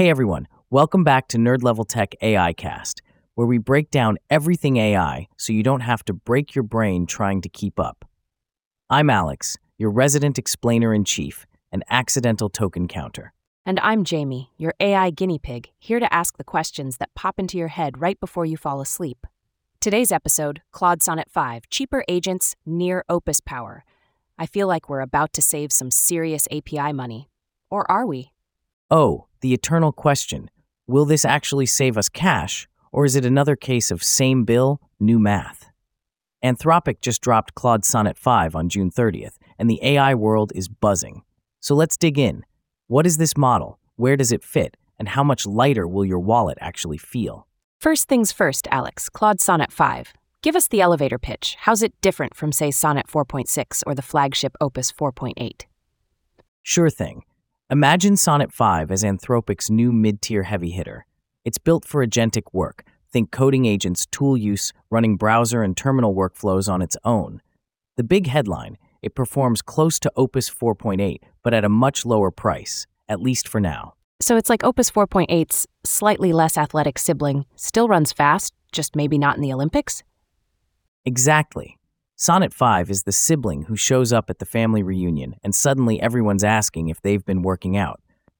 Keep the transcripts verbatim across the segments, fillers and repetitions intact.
Hey everyone, welcome back to Nerd Level Tech A I Cast, where we break down everything A I so you don't have to break your brain trying to keep up. I'm Alex, your resident explainer-in-chief and accidental token counter. And I'm Jamie, your A I guinea pig, here to ask the questions that pop into your head right before you fall asleep. Today's episode, Claude Sonnet five, Cheaper Agents Near Opus Power. I feel like we're about to save some serious A P I money. Or are we? Oh, the eternal question. Will this actually save us cash, or is it another case of same bill, new math? Anthropic just dropped Claude Sonnet five on June thirtieth, and the A I world is buzzing. So let's dig in. What is this model? Where does it fit? And how much lighter will your wallet actually feel? First things first, Alex, Claude Sonnet five. Give us the elevator pitch. How's it different from, say, Sonnet four point six or the flagship Opus four point eight? Sure thing. Imagine Sonnet five as Anthropic's new mid-tier heavy hitter. It's built for agentic work. Think coding agents, tool use, running browser and terminal workflows on its own. The big headline, it performs close to Opus four point eight, but at a much lower price, at least for now. So it's like Opus four point eight's slightly less athletic sibling, still runs fast, just maybe not in the Olympics? Exactly. Sonnet five is the sibling who shows up at the family reunion, and suddenly everyone's asking if they've been working out.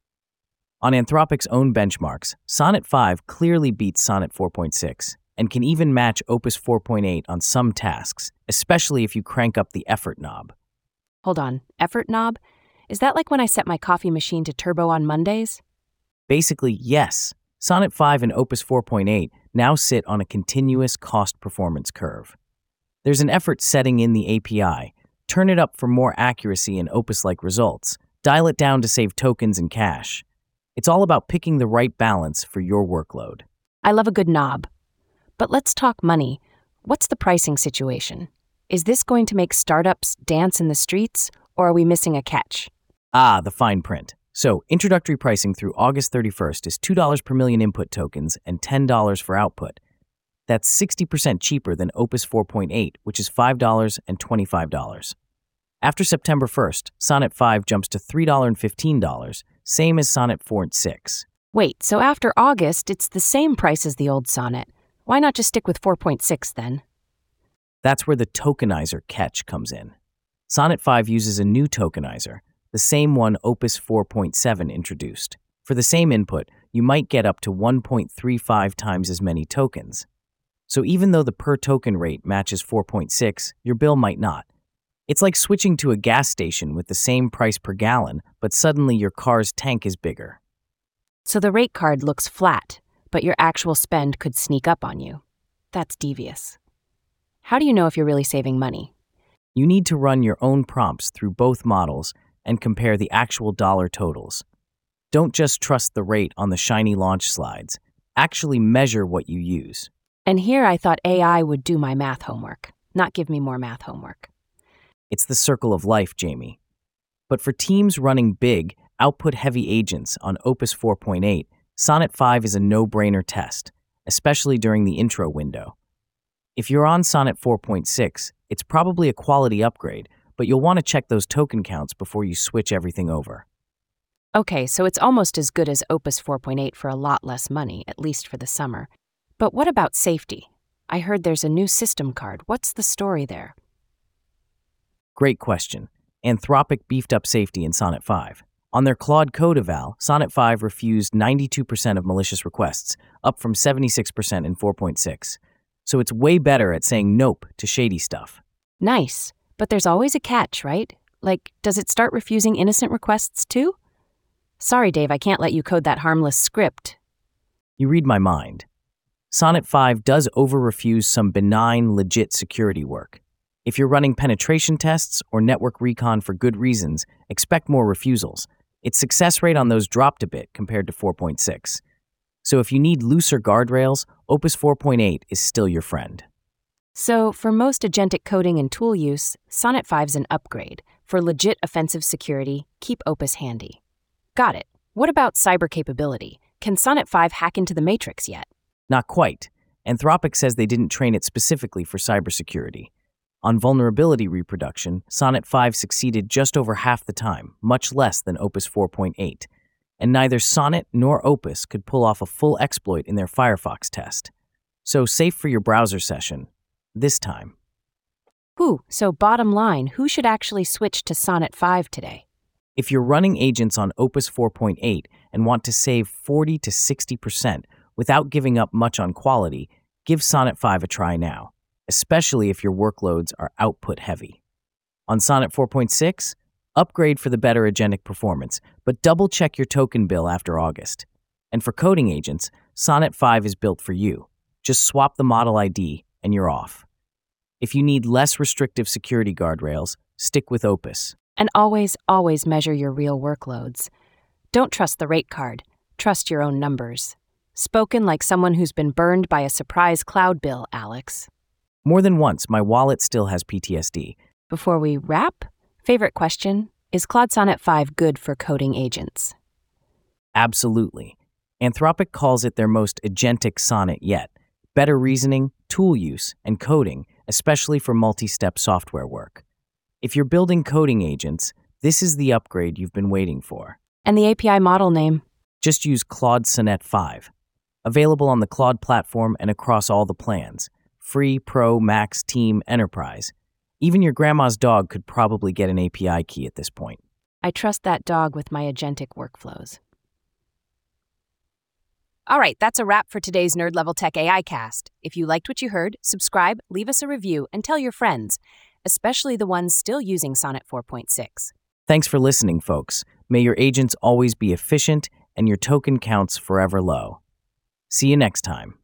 On Anthropic's own benchmarks, Sonnet five clearly beats Sonnet four point six, and can even match Opus four point eight on some tasks, especially if you crank up the effort knob. Hold on, effort knob? Is that like when I set my coffee machine to turbo on Mondays? Basically, yes. Sonnet five and Opus four point eight now sit on a continuous cost-performance curve. There's an effort setting in the A P I. Turn it up for more accuracy and Opus-like results. Dial it down to save tokens and cash. It's all about picking the right balance for your workload. I love a good knob. But let's talk money. What's the pricing situation? Is this going to make startups dance in the streets, or are we missing a catch? Ah, the fine print. So, introductory pricing through August thirty-first is two dollars per million input tokens and ten dollars for output. That's sixty percent cheaper than Opus four point eight, which is five dollars and twenty-five dollars. After September first, Sonnet five jumps to three dollars and fifteen dollars, same as Sonnet four point six. Wait, so after August, it's the same price as the old Sonnet. Why not just stick with four point six then? That's where the tokenizer catch comes in. Sonnet five uses a new tokenizer, the same one Opus four point seven introduced. For the same input, you might get up to one point three five times as many tokens. So even though the per token rate matches four point six, your bill might not. It's like switching to a gas station with the same price per gallon, but suddenly your car's tank is bigger. So the rate card looks flat, but your actual spend could sneak up on you. That's devious. How do you know if you're really saving money? You need to run your own prompts through both models and compare the actual dollar totals. Don't just trust the rate on the shiny launch slides. Actually measure what you use. And here I thought A I would do my math homework, not give me more math homework. It's the circle of life, Jamie. But for teams running big, output-heavy agents on Opus four point eight, Sonnet five is a no-brainer test, especially during the intro window. If you're on Sonnet four point six, it's probably a quality upgrade, but you'll want to check those token counts before you switch everything over. Okay, so it's almost as good as Opus four point eight for a lot less money, at least for the summer. But what about safety? I heard there's a new system card. What's the story there? Great question. Anthropic beefed up safety in Sonnet five. On their Claude code eval, Sonnet five refused ninety-two percent of malicious requests, up from seventy-six percent in four point six. So it's way better at saying nope to shady stuff. Nice. But there's always a catch, right? Like, does it start refusing innocent requests too? Sorry, Dave, I can't let you code that harmless script. You read my mind. Sonnet five does over-refuse some benign, legit security work. If you're running penetration tests or network recon for good reasons, expect more refusals. Its success rate on those dropped a bit compared to four point six. So if you need looser guardrails, Opus four point eight is still your friend. So for most agentic coding and tool use, Sonnet five's an upgrade. For legit offensive security, keep Opus handy. Got it. What about cyber capability? Can Sonnet five hack into the matrix yet? Not quite. Anthropic says they didn't train it specifically for cybersecurity. On vulnerability reproduction, Sonnet five succeeded just over half the time, much less than Opus four point eight. and neither Sonnet nor Opus could pull off a full exploit in their Firefox test. So safe for your browser session, this time. Whew, so bottom line, who should actually switch to Sonnet five today? If you're running agents on Opus four point eight and want to save forty to sixty percent without giving up much on quality, give Sonnet five a try now, especially if your workloads are output heavy. On Sonnet four point six, upgrade for the better agentic performance, but double-check your token bill after August. And for coding agents, Sonnet five is built for you. Just swap the model I D and you're off. If you need less restrictive security guardrails, stick with Opus. And always, always measure your real workloads. Don't trust the rate card. Trust your own numbers. Spoken like someone who's been burned by a surprise cloud bill, Alex. More than once, my wallet still has P T S D. Before we wrap, favorite question, is Claude Sonnet five good for coding agents? Absolutely. Anthropic calls it their most agentic sonnet yet. Better reasoning, tool use, and coding, especially for multi-step software work. If you're building coding agents, this is the upgrade you've been waiting for. And the A P I model name? Just use Claude Sonnet five. Available on the Claude platform and across all the plans. Free, Pro, Max, Team, Enterprise. Even your grandma's dog could probably get an A P I key at this point. I trust that dog with my agentic workflows. All right, that's a wrap for today's Nerd Level Tech A I cast. If you liked what you heard, subscribe, leave us a review, and tell your friends, especially the ones still using Sonnet four point six. Thanks for listening, folks. May your agents always be efficient and your token counts forever low. See you next time.